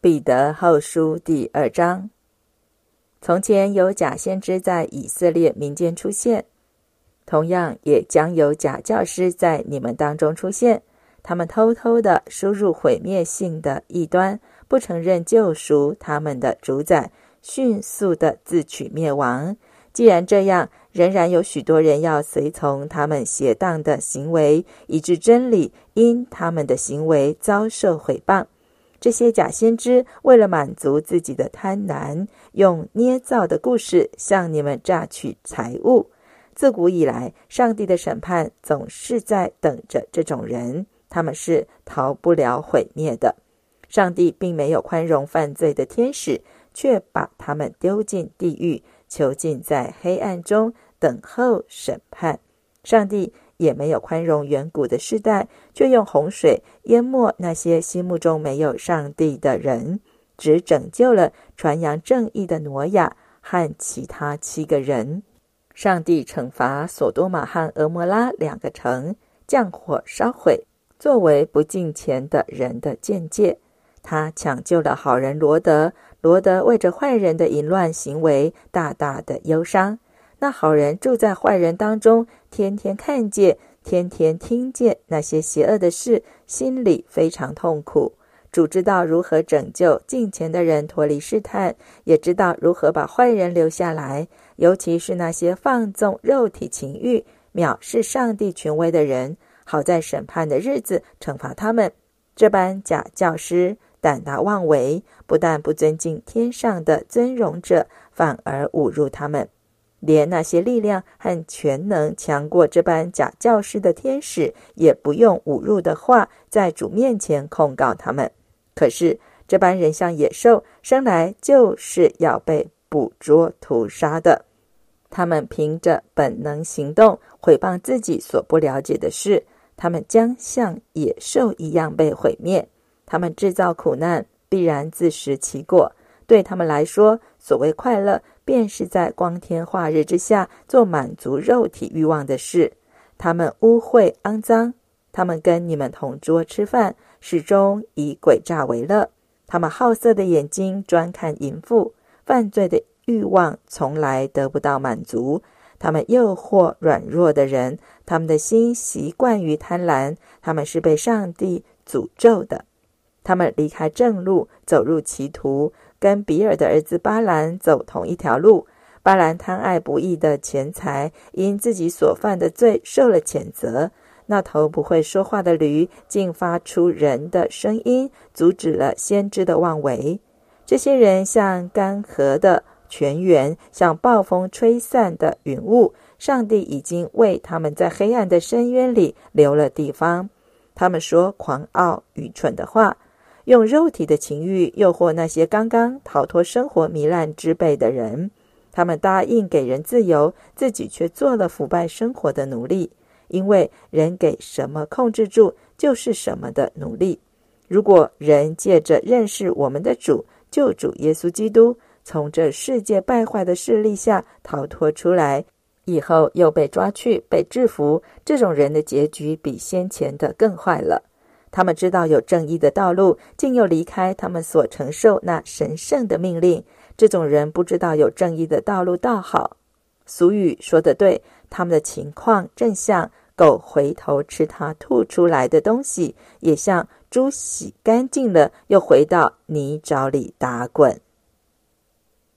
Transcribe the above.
彼得后书第2章。从前有假先知在以色列民间出现，同样也将有假教师在你们当中出现，他们偷偷地输入毁灭性的异端，不承认救赎他们的主宰，迅速地自取灭亡。既然这样，仍然有许多人要随从他们邪荡的行为，以致真理因他们的行为遭受毁谤。这些假先知为了满足自己的贪婪，用捏造的故事向你们榨取财物。自古以来，上帝的审判总是在等着这种人，他们是逃不了毁灭的。上帝并没有宽容犯罪的天使，却把他们丢进地狱，囚禁在黑暗中，等候审判。上帝也没有宽容远古的世代，却用洪水淹没那些心目中没有上帝的人，只拯救了传扬正义的挪亚和其他7个人。上帝惩罚所多玛和俄摩拉2个城，降火烧毁，作为不敬虔的人的鉴戒。他抢救了好人罗德，罗德为着坏人的淫乱行为大大的忧伤。那好人住在坏人当中，天天看见，天天听见那些邪恶的事，心里非常痛苦。主知道如何拯救敬虔的人脱离试探，也知道如何把坏人留下来，尤其是那些放纵肉体情欲、藐视上帝权威的人，好在审判的日子惩罚他们。这般假教师胆大妄为，不但不尊敬天上的尊荣者，反而侮辱他们。连那些力量和全能强过这般假教师的天使，也不用侮辱的话在主面前控告他们。可是这般人像野兽，生来就是要被捕捉屠杀的。他们凭着本能行动，毁谤自己所不了解的事，他们将像野兽一样被毁灭。他们制造苦难，必然自食其果。对他们来说，所谓快乐，便是在光天化日之下做满足肉体欲望的事。他们污秽肮脏，他们跟你们同桌吃饭，始终以诡诈为乐。他们好色的眼睛专看淫妇，犯罪的欲望从来得不到满足。他们诱惑软弱的人，他们的心习惯于贪婪，他们是被上帝诅咒的。他们离开正路，走入歧途，跟比尔的儿子巴兰走同一条路。巴兰贪爱不义的钱财，因自己所犯的罪受了谴责。那头不会说话的驴竟发出人的声音，阻止了先知的妄为。这些人像干涸的泉源，像暴风吹散的云雾，上帝已经为他们在黑暗的深渊里留了地方。他们说狂傲愚蠢的话，用肉体的情欲诱惑那些刚刚逃脱生活糜烂之辈的人。他们答应给人自由，自己却做了腐败生活的奴隶。因为人给什么控制住，就是什么的奴隶。如果人借着认识我们的主救主耶稣基督，从这世界败坏的势力下逃脱出来，以后又被抓去被制服，这种人的结局比先前的更坏了。他们知道有正义的道路，竟又离开他们所承受那神圣的命令。这种人不知道有正义的道路倒好。俗语说得对，他们的情况正像狗回头吃它吐出来的东西，也像猪洗干净了又回到泥沼里打滚。